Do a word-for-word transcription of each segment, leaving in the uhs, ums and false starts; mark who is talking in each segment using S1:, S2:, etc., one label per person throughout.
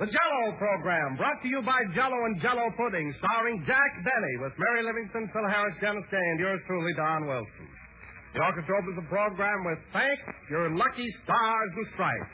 S1: The Jell-O program, brought to you by Jell-O and Jell-O Pudding, starring Jack Benny with Mary Livingston, Phil Harris, Dennis Day, and yours truly, Don Wilson. The orchestra opens the program with Thank Your Lucky Stars and Stripes.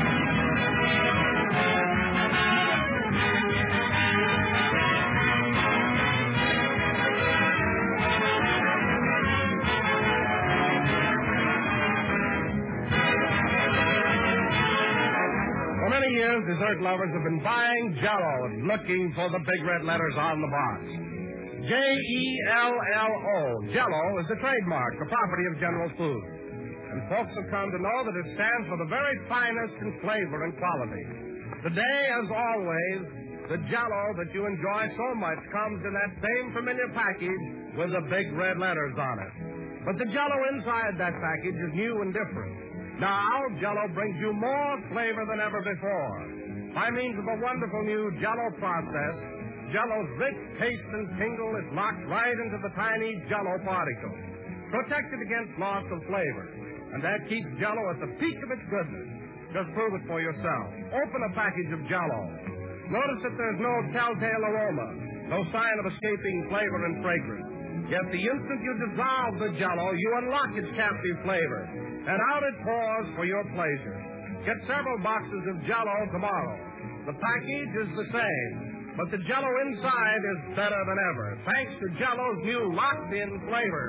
S1: For many years, dessert lovers have been buying Jell-O and looking for the big red letters on the box. J E L L O, Jell-O, is the trademark, the property of General Foods. And folks have come to know that it stands for the very finest in flavor and quality. Today, as always, the Jell-O that you enjoy so much comes in that same familiar package with the big red letters on it. But the Jell-O inside that package is new and different. Now, Jell-O brings you more flavor than ever before. By means of a wonderful new Jell-O process, Jell-O's rich taste and tingle is locked right into the tiny Jell-O particles, protected against loss of flavor. And that keeps Jell-O at the peak of its goodness. Just prove it for yourself. Open a package of Jell-O. Notice that there's no telltale aroma, no sign of escaping flavor and fragrance. Yet the instant you dissolve the Jell-O, you unlock its captive flavor, and out it pours for your pleasure. Get several boxes of Jell-O tomorrow. The package is the same, but the Jell-O inside is better than ever, thanks to Jell-O's new locked-in flavor.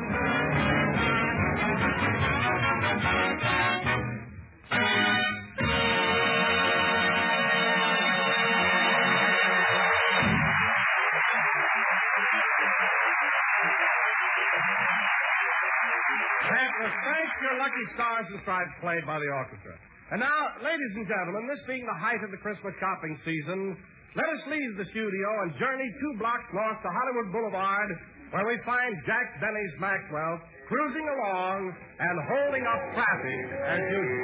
S1: Thank your lucky stars and stripes played by the orchestra. And now, ladies and gentlemen, this being the height of the Christmas shopping season, let us leave the studio and journey two blocks north to Hollywood Boulevard, where we find Jack Benny's Maxwell cruising along and holding up traffic as usual.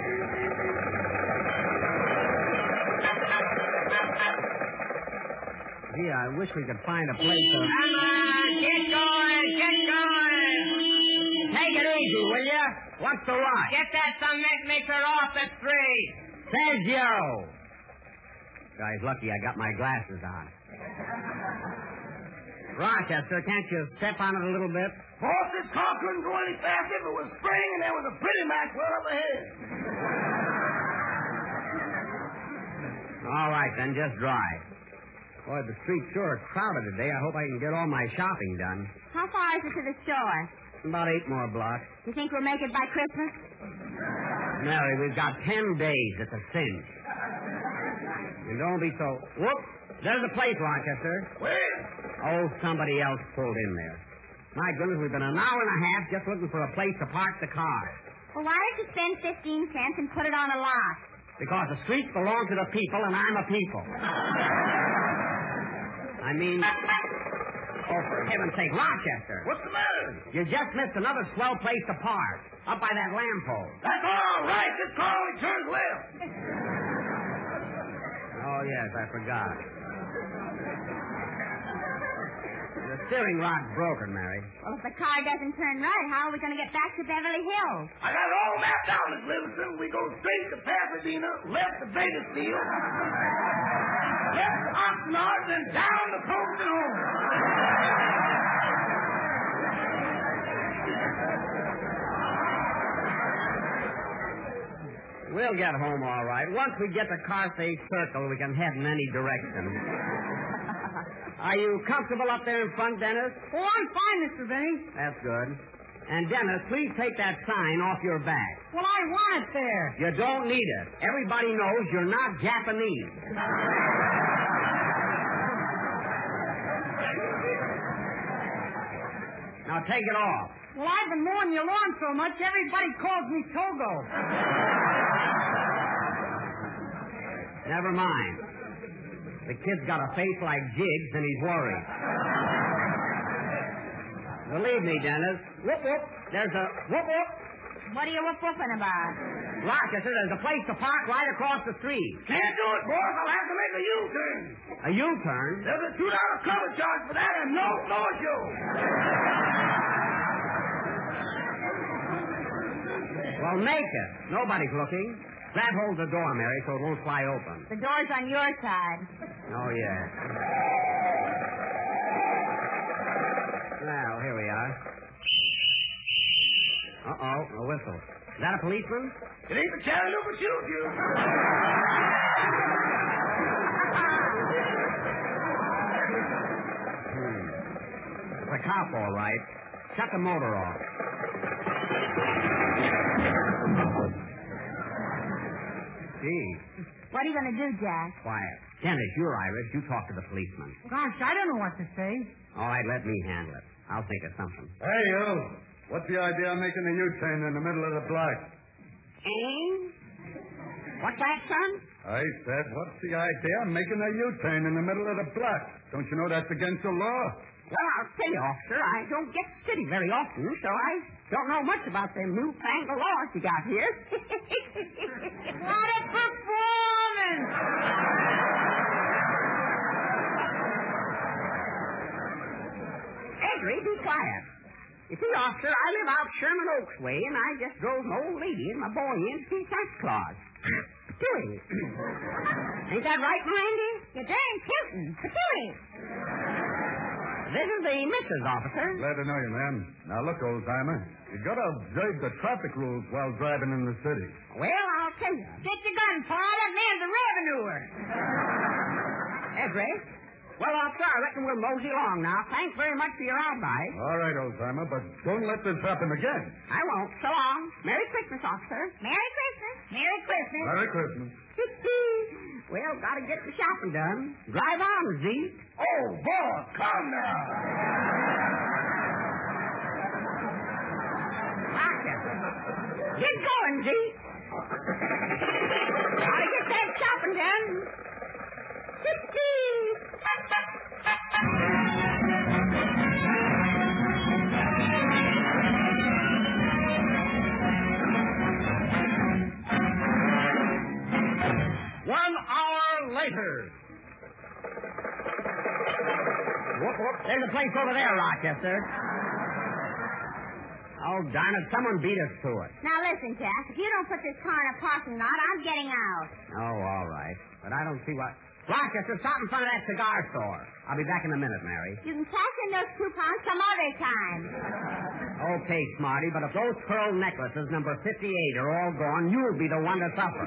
S2: Gee, I wish we could find a place to...
S3: Come on, get going, get going.
S2: Take it easy, will you? What's the rush?
S3: Get that cement mixer off the street.
S2: Sergio! Guy's lucky I got my glasses on. Rochester, can't you step on it a little bit?
S4: Boss, this car couldn't go any faster if it was spring and there was a pretty Maxwell up ahead.
S2: All right, then, just drive. Boy, the street's sure crowded today. I hope I can get all my shopping done.
S5: How far is it to the store?
S2: About eight more blocks.
S5: You think we'll make it by Christmas?
S2: Mary, we've got ten days at the cinch. And don't be so... Whoop! There's a place, Rochester.
S4: Where?
S2: Oh, somebody else pulled in there. My goodness, we've been an hour and a half just looking for a place to park the car.
S5: Well, why don't you spend fifteen cents and put it on a lot?
S2: Because the streets belong to the people, and I'm a people. I mean... Oh, for heaven's sake, Rochester.
S4: What's the matter?
S2: You just missed another swell place to park. Up by that lamppost.
S4: That's all right. This car only turns left.
S2: Oh, yes, I forgot. The steering rod's broken, Mary.
S5: Well, if the car doesn't turn right, how are we going to get back to Beverly Hills?
S4: I got it all mapped out, Miss Livingston. We go straight to Pasadena, left to Bakersfield, left to Oxnard, then down the coast and home.
S2: We'll get home all right. Once we get the Carthage Circle, we can head in any direction. Are you comfortable up there in front, Dennis?
S6: Oh, I'm fine, Mister Benny.
S2: That's good. And, Dennis, please take that sign off your back.
S6: Well, I want it there.
S2: You don't need it. Everybody knows you're not Japanese. Now take it off.
S6: Well, I've been mowing your lawn so much, everybody calls me Togo.
S2: Never mind. The kid's got a face like Jiggs, and he's worried. Believe me, Dennis. Whoop, whoop. There's a whoop, whoop.
S5: What are you whoop-whooping about?
S2: Rochester, there's a place to park right across the street.
S4: Can't do it, boss. I'll have to make a U-turn.
S2: A U-turn?
S4: There's a two dollar cover charge for that and no floor show.
S2: Well, make it. Nobody's looking. Grab hold of the door, Mary, so it won't fly open.
S5: The door's on your side.
S2: Oh, yeah. Well, here we are. Uh-oh, a whistle. Is that a policeman?
S4: It ain't the Chattanooga choo-choo.
S2: Hmm. It's a cop, all right. Shut the motor off. Gee.
S5: What are you going to do, Jack?
S2: Quiet. Dennis, you're Irish. You talk to the policeman.
S6: Gosh, I don't know what to say.
S2: All right, let me handle it. I'll think of something.
S7: Hey, you. What's the idea of making a U-turn in the middle of the block?
S2: Eh? What's that, son?
S7: I said, what's the idea of making a U-turn in the middle of the block? Don't you know that's against the law?
S2: Well, I'll tell you, officer, I don't get to city very often, so I don't know much about them newfangled laws you got here.
S6: What a performance!
S2: Edry, be quiet. You see, officer, I live out Sherman Oaks way, and I just drove an old lady and my boy in to see Santa Claus. Patooey. Ain't that right, Randy?
S5: You're darn tootin'. Patooey.
S2: This is the missus, officer.
S7: Glad to know you, man. Now, look, old-timer. You got to observe the traffic rules while driving in the city.
S2: Well, I'll tell you.
S6: Get your gun, Pa. That man's a revenuer.
S2: Edry. Well, officer, I reckon we'll mosey along now. Thanks very much for your advice.
S7: All right, old-timer, but don't let this happen again.
S2: I won't. So long. Merry Christmas, officer.
S5: Merry Christmas. Merry Christmas.
S7: Merry Christmas.
S2: Well, gotta get the shopping done. Drive on, Zeke.
S4: Oh, boss, come now.
S2: Rochester. Get going, Zeke. Gotta get that shopping done.
S1: One hour later.
S2: Whoop, whoop. There's a place over there, Rochester. Oh, darn it. Someone beat us to it.
S5: Now listen, Jack. If you don't put this car in a parking lot, I'm getting out.
S2: Oh, all right. But I don't see what... Rochester, stop in front of that cigar store. I'll be back in a minute, Mary.
S5: You can cash in those coupons some other time.
S2: Okay, Smarty, but if those pearl necklaces, number fifty-eight, are all gone, you'll be the one to suffer.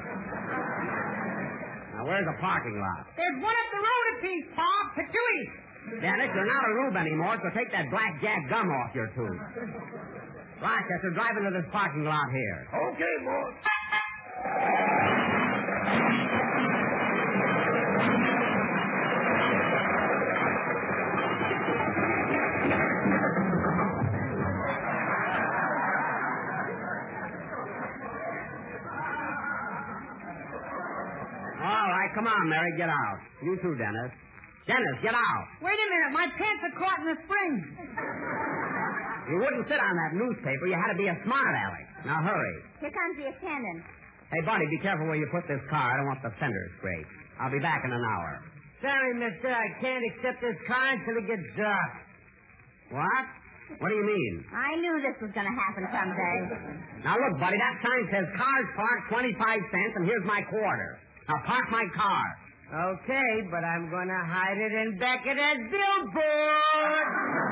S2: Now, where's the parking lot?
S6: There's one up the road a piece, Pa. Patooey.
S2: Dennis, you're not a rube anymore, so take that black jack gum off your tooth. Rochester, drive into this parking lot here.
S4: Okay, boss.
S2: All right, come on, Mary, get out. You too, Dennis. Dennis, get out.
S6: Wait a minute. My pants are caught in the spring.
S2: You wouldn't sit on that newspaper. You had to be a smart aleck. Now, hurry.
S5: Here comes the attendant.
S2: Hey, buddy, be careful where you put this car. I don't want the fenders scraped. I'll be back in an hour.
S6: Sorry, mister. I can't accept this car until it gets dark.
S2: What? What do you mean?
S5: I knew this was going to happen someday.
S2: Now, look, buddy, that sign says cars parked twenty-five cents, and here's my quarter. Now, park my car.
S6: Okay, but I'm going to hide it in back of that billboard.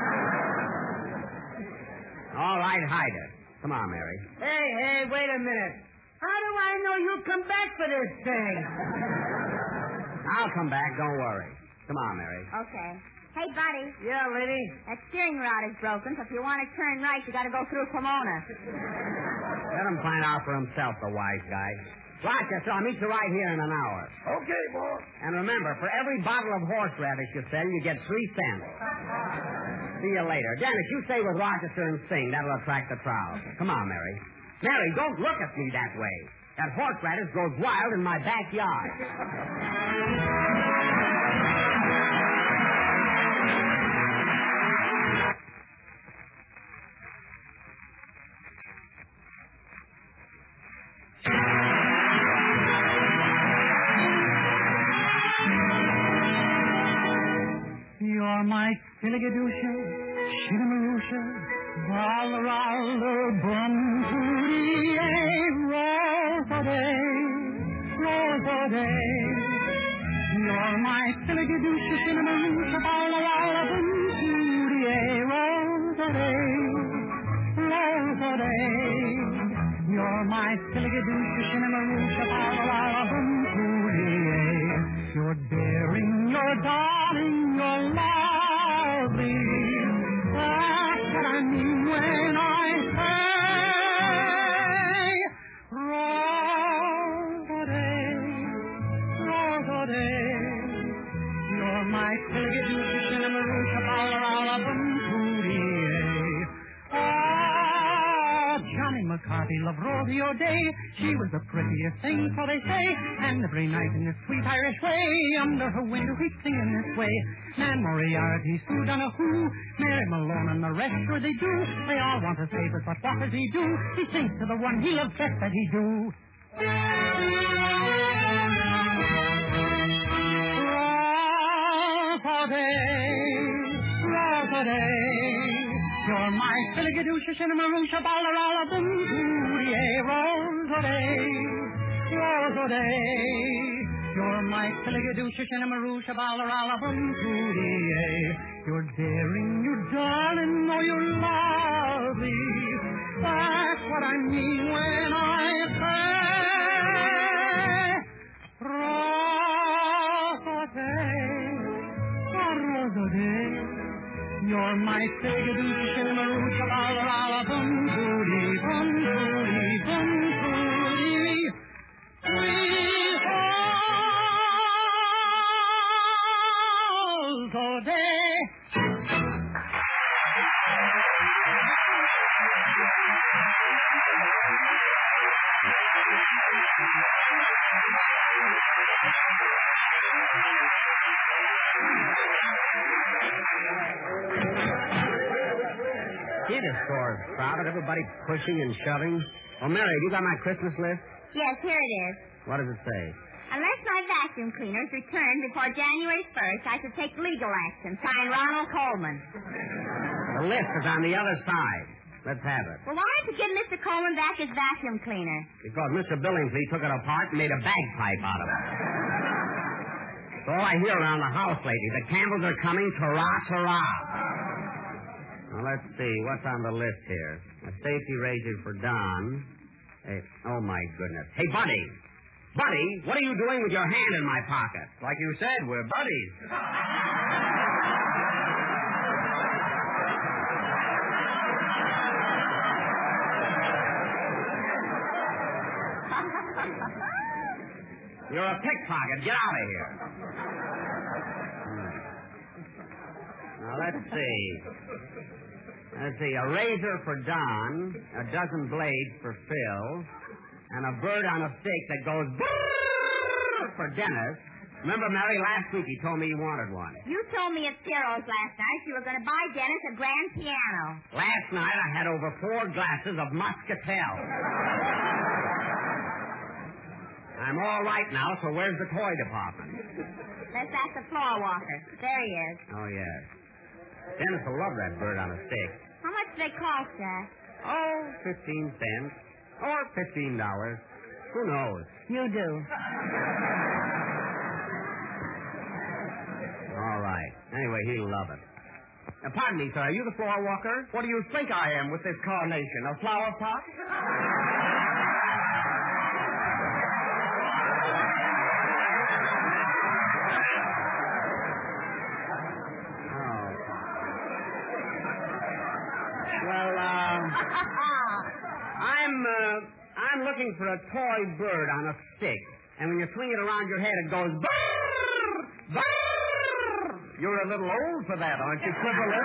S2: All right, hide it. Come on, Mary.
S6: Hey, hey, wait a minute. How do I know you'll come back for this thing?
S2: I'll come back. Don't worry. Come on, Mary.
S5: Okay. Hey, buddy.
S6: Yeah, lady.
S5: That steering rod is broken, so if you want to turn right, you got to go through Pomona.
S2: Let him find out for himself, the wise guy. Rochester, I'll meet you right here in an hour.
S4: Okay, boss.
S2: And remember, for every bottle of horseradish you sell, you get three cents. See you later. Dennis, you stay with Rochester and sing. That'll attract the crowd. Come on, Mary. Mary, don't look at me that way. That horseradish grows wild in my backyard.
S6: You're my Filligadusha, Shidamarusha, Balarala, Brum, Tootie, roll for day.
S8: Rosé. You're my silly-doo-doo, cinnamon, shabala-walla, boom-toodie, Rosé, Rosé. You're my silly-doo-doo, cinnamon, shabala-walla, boom-toodie. You're daring, you're darling, you're lovely. That's what I mean when I say Rosé, Rosé. You're my silly-doo-doo, cinnamon, shabala-walla, boom-toodie. Oh, Johnny McCarthy loved Rosie O'Day. She was the prettiest thing, so they say. And every night in this sweet Irish way, under her window he'd sing in this way. Man Moriarty, Sue Donahue, Mary Malone and the rest, sure they do. They all want to save us, but what does he do? He sings to the one he loves best that he do. Rosé, Rosé. You're my silly-gadoosh, cinnamon-roosh, balla-ralla, boom-toodie, Rosé, Rosé. You're my silly-gadoosh, cinnamon-roosh, balla-ralla, boom-toodie. You're daring, you're darling, oh, you're lovely. That's what I mean when I say Rosé, Rosé. You're my silly-gadoosh, cinnamon-roosh, balla-ralla, boom-toodie, boom-toodie, boom-toodie. Sweet Rosé.
S2: See, the store's crowded. Everybody pushing and shoving. Oh, Mary, have you got my Christmas list?
S5: Yes, here it is.
S2: What does it say?
S5: Unless my vacuum cleaners return before January first, I should take legal action. Signed, Ronald Coleman.
S2: The list is on the other side. Let's have it.
S5: Well, why don't you give Mister Coleman back his vacuum cleaner?
S2: Because Mister Billingsley took it apart and made a bagpipe out of it. It's all I hear around the house lately. The Campbells are coming, ta-ra, ta-ra. Now, let's see. What's on the list here? A safety razor for Don. Hey, oh, my goodness. Hey, Buddy. Buddy, what are you doing with your hand in my pocket?
S1: Like you said, we're buddies.
S2: You're a pickpocket. Get out of here. Now, let's see. Let's see. A razor for Don, a dozen blades for Phil, and a bird on a stick that goes brrrr for Dennis. Remember, Mary, last week he told me he wanted one.
S5: You told me at Ciro's last night you were going to buy Dennis a grand piano.
S2: Last night I had over four glasses of Muscatel. I'm all right now, so where's the toy department?
S5: Let's ask the floor walker. There he is.
S2: Oh, yes. Dennis will love that bird on a stick.
S5: How much do they cost, Jack?
S2: Oh, fifteen cents. Or fifteen dollars. Who knows?
S6: You do.
S2: All right. Anyway, he'll love it. Now, pardon me, sir. Are you the floor walker?
S1: What do you think I am with this carnation? A flower pot?
S2: Well, uh, I'm, uh, I'm looking for a toy bird on a stick. And when you swing it around your head, it goes brrrr, brrrr.
S1: You're a little old for that, aren't you, Quiverlet?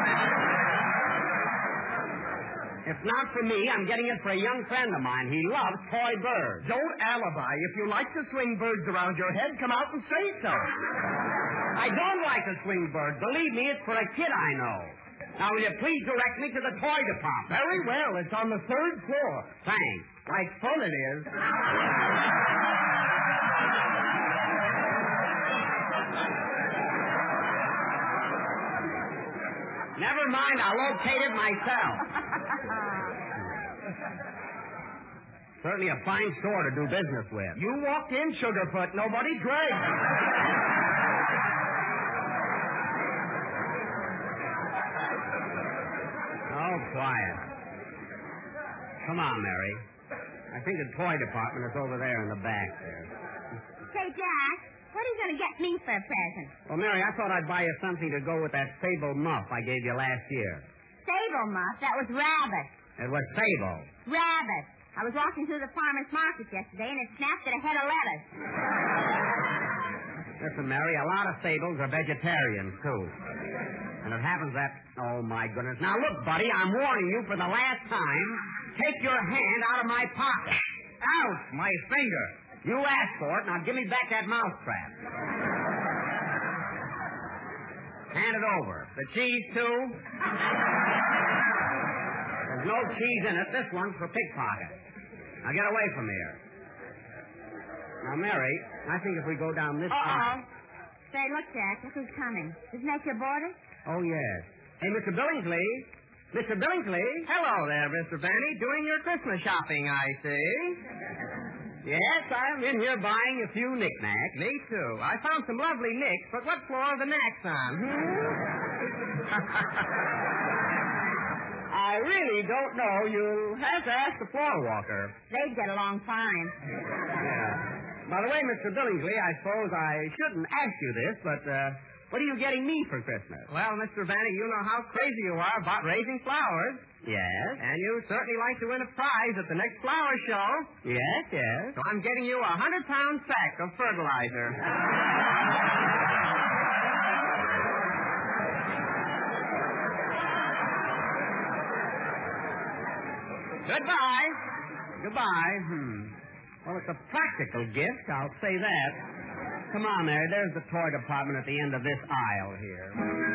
S2: It's not for me. I'm getting it for a young friend of mine. He loves toy birds.
S1: Don't alibi. If you like to swing birds around your head, come out and say so.
S2: I don't like to swing birds. Believe me, it's for a kid I know. Now, will you please direct me to the toy department?
S1: Very well. It's on the third floor.
S2: Thanks.
S1: Like fun it is.
S2: Never mind. I'll locate it myself. Certainly a fine store to do business with.
S1: You walked in, Sugarfoot. Nobody drank.
S2: Oh, quiet. Come on, Mary. I think the toy department is over there in the back there.
S5: Say, Jack, what are you going to get me for a present?
S2: Well, Mary, I thought I'd buy you something to go with that sable muff I gave you last year.
S5: Sable muff? That was rabbit.
S2: It was sable.
S5: Rabbit. I was walking through the farmer's market yesterday, and it snapped at a head of lettuce.
S2: Listen, Mary, a lot of sables are vegetarians, too. And it happens that... Oh, my goodness. Now, look, buddy, I'm warning you for the last time. Take your hand out of my pocket.
S1: Ouch, my finger.
S2: You asked for it. Now, give me back that mousetrap. Hand it over. The cheese, too? There's no cheese in it. This one's for pickpocket. Now, get away from here. Now, Mary, I think if we go down this...
S5: Uh-oh. Say, look, Jack, look who's coming. Isn't that your boarder?
S2: Oh, yes. Hey, Mister Billingsley. Mister Billingsley.
S6: Hello there, Mister Benny. Doing your Christmas shopping, I see.
S2: Yes, I'm in here buying a few knickknacks.
S6: Me, too. I found some lovely nicks, but what floor are the knacks on? Hmm?
S2: I really don't know. You'll have to ask the floor walker.
S5: They'd get along fine.
S2: Yeah. By the way, Mister Billingsley, I suppose I shouldn't ask you this, but uh, what are you getting me for Christmas?
S6: Well, Mister Benny, you know how crazy you are about raising flowers.
S2: Yes.
S6: And you certainly like to win a prize at the next flower show.
S2: Yes, yes.
S6: So I'm getting you a hundred-pound sack of fertilizer.
S2: Goodbye. Goodbye. Hmm. Well, it's a practical gift, I'll say that. Come on, Mary. There's the toy department at the end of this aisle here.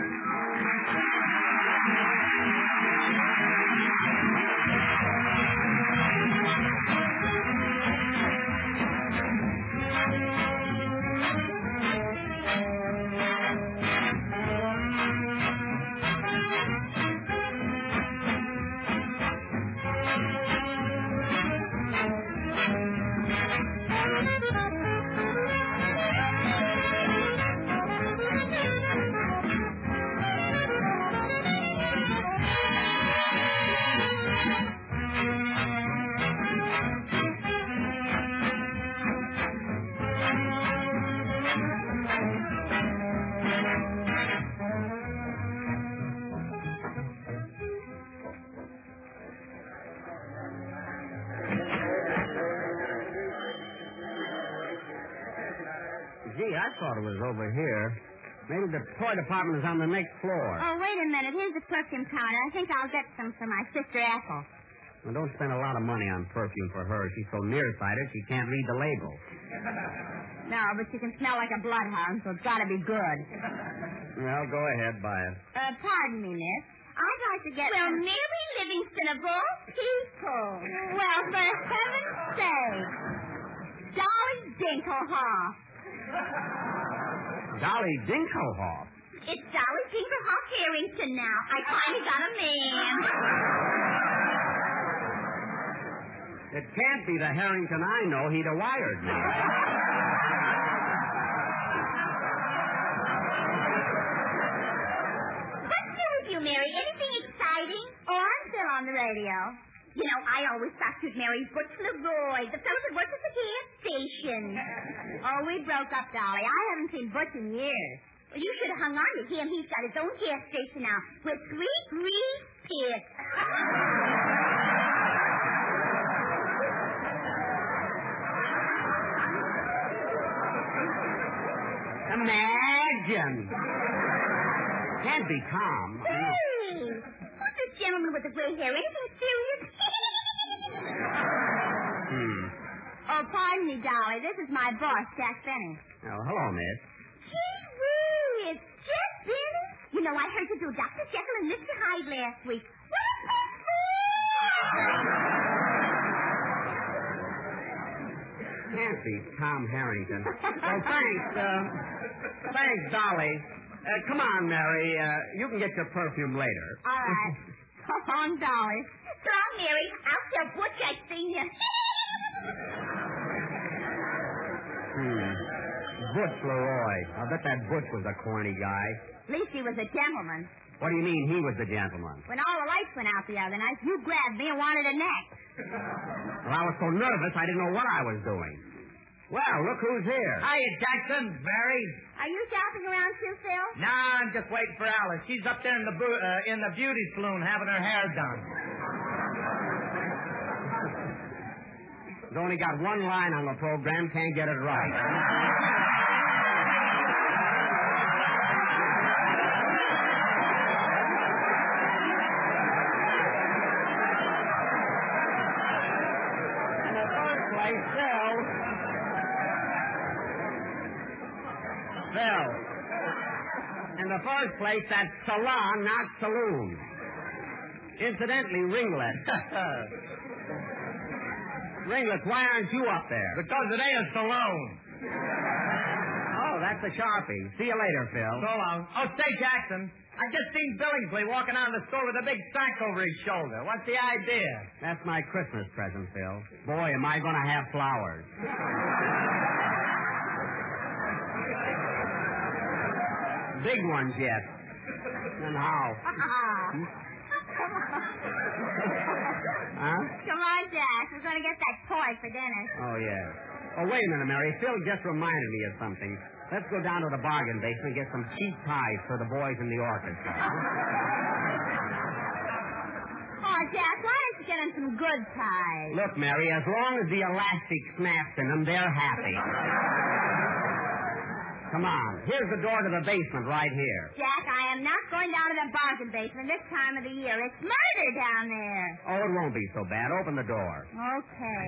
S2: Gee, I thought it was over here. Maybe the toy department is on the next floor.
S5: Oh, wait a minute. Here's the perfume counter. I think I'll get some for my sister Ethel.
S2: Well, don't spend a lot of money on perfume for her. She's so nearsighted she can't read the label.
S5: No, but she can smell like a bloodhound, so it's got to be good.
S2: Well, go ahead, buy it.
S5: Uh, pardon me, miss. I'd like to get... Well, Mary Livingston of all people. Well, for heaven's sake. Dolly Dinkelhoff.
S2: Dolly Dinkelhoff?
S5: It's Dolly Dinkelhoff Harrington now. I finally got a man.
S2: It can't be the Harrington I know. He'd have wired me.
S5: What's new with you, Mary? Anything exciting? Oh, I'm still on the radio. You know, I always thought you'd marry Butch LeRoy, the fellow that worked at the gas station. Oh, we broke up, Dolly. I haven't seen Butch in years. Well, you should have hung on to him. He's got his own gas station now with three grease pits.
S2: Imagine. Can't be Tom.
S5: Hey, who's this gentleman with the gray hair? Anything serious?
S2: Hmm.
S5: Oh, pardon me, Dolly. This is my boss, Jack Benny.
S2: Oh, hello, miss.
S5: Gee whiz, it's Jack Benny. You know, I heard you do Doctor Jekyll and Mister Hyde last week. What a
S2: Can't be Tom Harrington. Well, thanks, uh, thanks, Dolly. Uh, come on, Mary. Uh, you can get your perfume later.
S5: All right. Come on, Dolly. Come on, Mary. I'll tell Butch I've seen you.
S2: Hmm. Butch Leroy. I bet that Butch was a corny guy.
S5: At least he was a gentleman.
S2: What do you mean he was the gentleman?
S5: When all the lights went out the other night, you grabbed me and wanted a neck.
S2: Well, I was so nervous I didn't know what I was doing. Well, look who's here.
S6: Hiya, Jackson. Mary.
S5: Are you shopping around too, Phil?
S6: No, I'm just waiting for Alice. She's up there in the bu- uh, in the beauty saloon having her hair done.
S2: He's only got one line on the program, can't get it right. In the first place, Phil. Phil. In the first place, that's salon, not saloon. Incidentally, Ringlet. Ringlet, why aren't you up there?
S6: Because it ain't a saloon.
S2: Oh, that's a Sharpie. See you later, Phil.
S6: So long. Oh, say, Jackson, I just seen Billingsley walking out of the store with a big sack over his shoulder. What's the idea?
S2: That's my Christmas present, Phil. Boy, am I going to have flowers. Big ones yet. And how?
S5: Come
S2: Huh?
S5: Come on, Jack. We're going to get that toy for Dennis.
S2: Oh, yeah. Oh, wait a minute, Mary. Phil just reminded me of something. Let's go down to the bargain basement and get some cheap ties for the boys in the orchestra.
S5: Oh, Jack, why don't you get him some good ties?
S2: Look, Mary, as long as the elastic snaps in them, they're happy. Come on. Here's the door to the basement right here.
S5: Jack, I am not going down to the bargain basement this time of the year. It's murder down there.
S2: Oh, it won't be so bad. Open the door.
S5: Okay.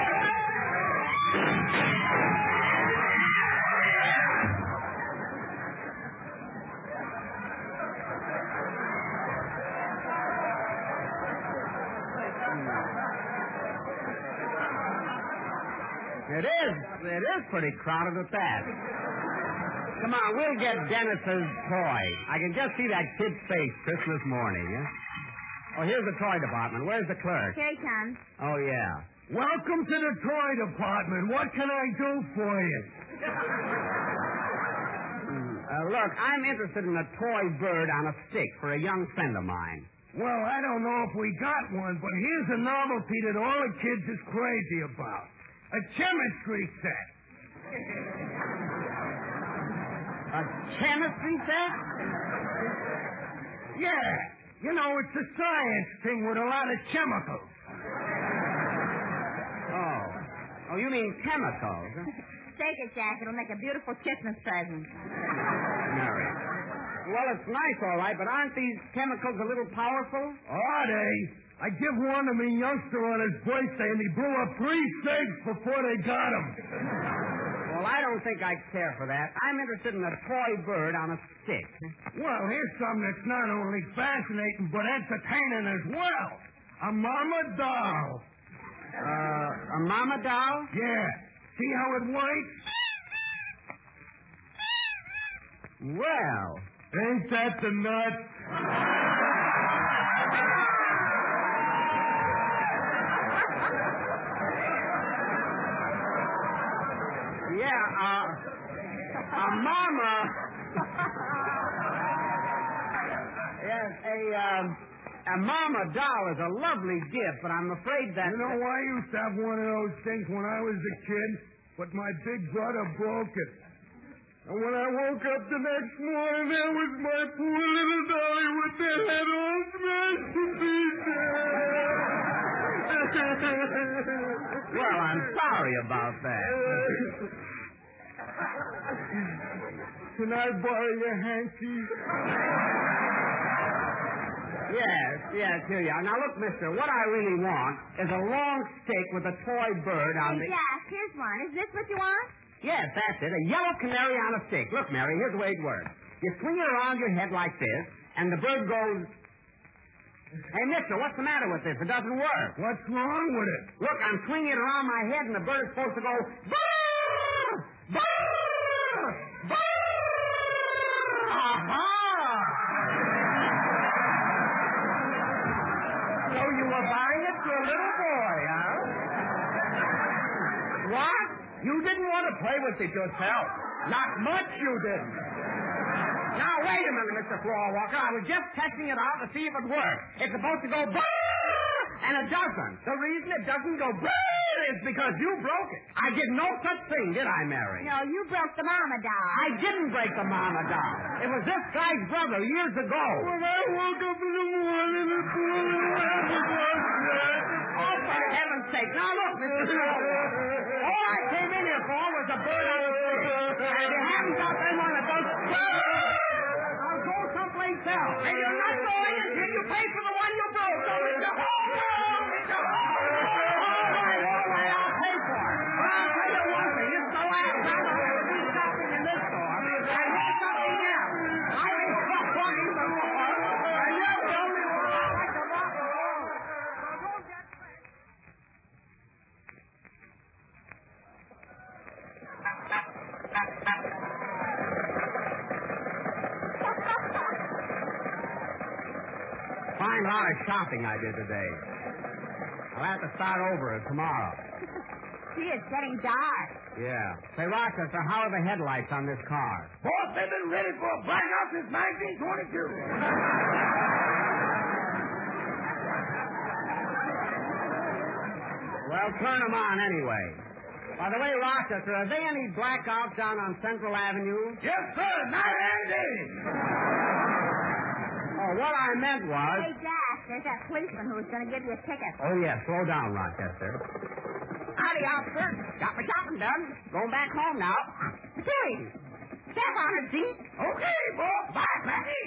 S2: It is. It is pretty crowded at that. Come on, we'll get Dennis's toy. I can just see that kid's face Christmas morning. Eh? Oh, here's the toy department. Where's the clerk?
S5: Here he comes.
S2: Oh, yeah.
S4: Welcome to the toy department. What can I do for you?
S2: Uh, look, I'm interested in a toy bird on a stick for a young friend of mine.
S4: Well, I don't know if we got one, but here's a novelty that all the kids is crazy about. A chemistry set.
S2: A chemistry set?
S4: Yeah. You know, it's a science thing with a lot of chemicals.
S2: Oh. Oh, you mean chemicals? Huh?
S5: Take it, Jack. It'll make a beautiful Christmas present.
S2: Mary. Well, it's nice, all right, but aren't these chemicals a little powerful?
S4: Are they? I give one to me youngster on his birthday, and he blew up three cigs before they got him.
S2: Well, I don't think I'd care for that. I'm interested in a toy bird on a stick.
S4: Well, here's something that's not only fascinating, but entertaining as well. A mama doll.
S2: Uh, a mama doll?
S4: Yeah. See how it works?
S2: Well.
S4: Ain't that the nut?
S2: Yeah, uh, a mama. Yes, a, um, a mama doll is a lovely gift, but I'm afraid that...
S4: You know, I used to have one of those things when I was a kid, but my big brother broke it. And when I woke up the next morning, there was my poor little dolly with the head all smashed to pieces.
S2: Well, I'm sorry about that.
S4: Can I borrow your hanky?
S2: Yes, yes, here you are. Now, look, mister, what I really want is a long stick with a toy bird on
S5: Hey,
S2: the...
S5: Jack, here's one. Is this what you want?
S2: Yes, that's it. A yellow canary on a stick. Look, Mary, here's the way it works. You swing it around your head like this, and the bird goes... Hey, mister, what's the matter with this? It doesn't work.
S4: What's wrong with it?
S2: Look, I'm swinging it around my head, and the bird is supposed to go... Boo! Boo! Boo! Aha!
S6: So you were buying it for a little boy, huh?
S2: What?
S1: You didn't want to play with it yourself. Not much you didn't.
S2: Now, wait a minute, Mister Floorwalker. I was just testing it out to see if it worked. It's supposed to go brrrr, and it doesn't.
S1: The reason it doesn't go brrrr is because you broke it.
S2: I did no such thing, did I, Mary?
S5: No, you broke the mama doll.
S2: I didn't break the mama doll. It was this guy's brother years ago.
S4: When I woke up in the morning, the poor little rabbit was dead.
S2: Oh, for heaven's sake. Now, look, Mister Floorwalker. All I came in here for was a bird on the tree. And if you haven't got that one that goes I'll go someplace else. And you're not going until you pay for the one you broke. So, Mister Hall, Mister Hall. All right, all right, I'll pay for it. But I'll tell you one thing. It's the last time I'll ever be shopping in this store. I want something else. I ain't walking the floor. And you're the only one I like to walk alone. So don't get Fine lot of shopping I did today. I'll have to start over tomorrow.
S5: Gee, it's getting dark.
S2: Yeah. Say, Rochester, how are the headlights on this car?
S4: Boss, they've been ready for a blackout since nineteen twenty-two.
S2: Well, turn them on anyway. By the way, Rochester, are there any blackouts down on Central Avenue?
S4: Yes, sir, night and day.
S2: Oh, what I meant was...
S5: Hey, Jack, there's that policeman who's going to give you a ticket.
S2: Oh, yeah, slow down, Rochester. Howdy, officer. Got my shopping done. Going back home now. Hey, step on it, Zeke.
S4: Okay, boss. Bye, Packy.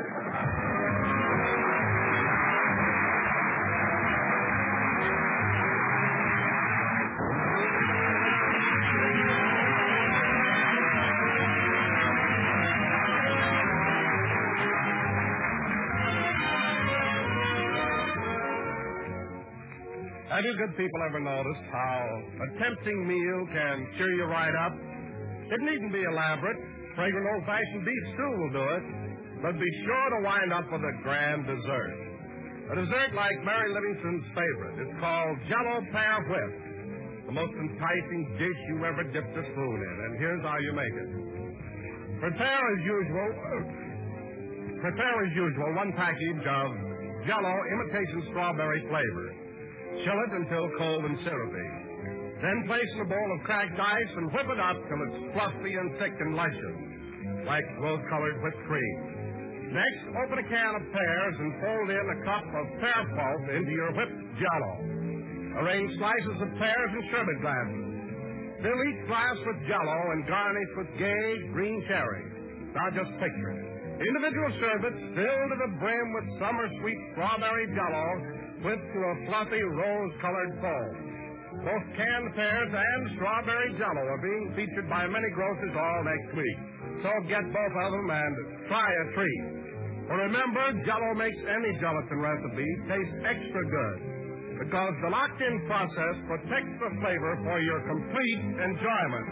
S1: Have you good people ever noticed how a tempting meal can cheer you right up? It needn't be elaborate. Fragrant old-fashioned beef stew will do it. But be sure to wind up with a grand dessert. A dessert like Mary Livingston's favorite. It's called Jell-O Pear Whip. The most enticing dish you ever dipped a spoon in. And here's how you make it. Prepare as usual. Prepare as usual one package of Jell-O imitation strawberry flavor. Chill it until cold and syrupy. Then place in a bowl of cracked ice and whip it up till it's fluffy and thick and luscious, like rose-colored whipped cream. Next, open a can of pears and fold in a cup of pear pulp into your whipped Jell-O. Arrange slices of pears in sherbet glasses. Fill each glass with Jell-O and garnish with gay green cherries. Now just picture it. Individual sherbets filled to the brim with summer-sweet strawberry Jell-O whipped to a fluffy rose-colored foam. Both canned pears and strawberry Jell-O are being featured by many grocers all next week. So get both of them and try a treat. For remember, Jell-O makes any gelatin recipe taste extra good because the locked-in process protects the flavor for your complete enjoyment.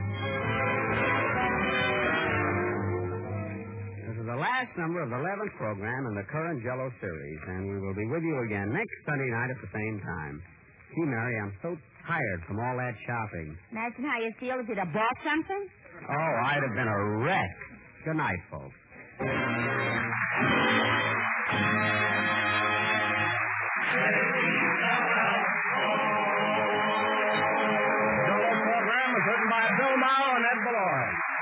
S2: The last number of the eleventh program in the current Jell-O series, and we will be with you again next Sunday night at the same time. Gee, Mary, I'm so tired from all that shopping.
S5: Imagine how you feel if you'd have bought something.
S2: Oh, I'd have been a wreck. Good night, folks.
S1: Jell-O program was written by Bill Morrow and Ed Valori.